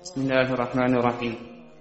Bismillahir Rahmanir Rahim.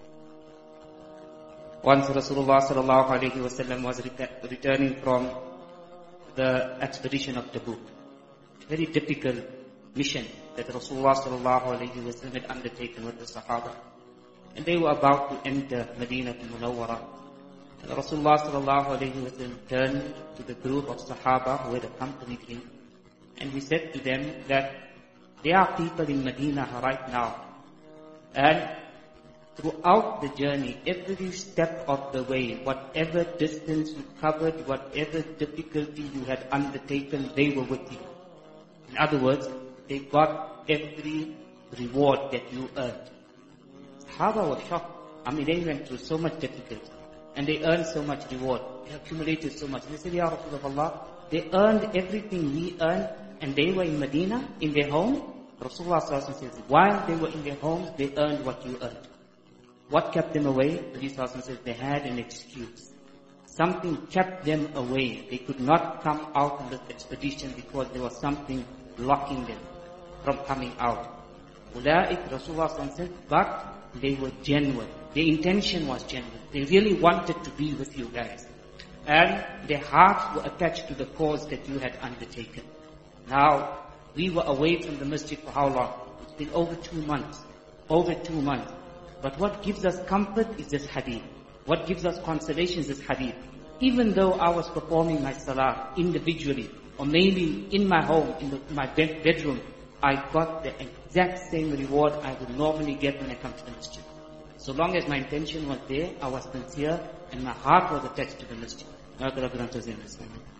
Once Rasulullah sallallahu alaihi wasallam was returning from the expedition of Tabuk. Very difficult mission that Rasulullah sallallahu alaihi wasallam had undertaken with the Sahaba. And they were about to enter Medina Munawwara. And Rasulullah sallallahu alaihi wasallam turned to the group of Sahaba who had accompanied him. And he said to them that there are people in Medina right now. And throughout the journey, every step of the way, whatever distance you covered, whatever difficulty you had undertaken, they were with you. In other words, they got every reward that you earned. Sahaba were shocked. They went through so much difficulty. And they earned so much reward. They accumulated so much. They said, Ya Rasulullah, they earned everything we earned, and they were in Medina, in their home. Rasulullah says, while they were in their homes, they earned what you earned. What kept them away? Nabi says, they had an excuse. Something kept them away. They could not come out on this expedition because there was something blocking them from coming out. Ula'ik, Rasulullah said, but they were genuine. Their intention was genuine. They really wanted to be with you guys. And their hearts were attached to the cause that you had undertaken. Now, we were away from the masjid for how long? It's been over 2 months. Over 2 months. But what gives us comfort is this hadith. What gives us consolation is this hadith. Even though I was performing my salah individually, or maybe in my home, in my bedroom, I got the exact same reward I would normally get when I come to the masjid. So long as my intention was there, I was sincere, and my heart was attached to the masjid.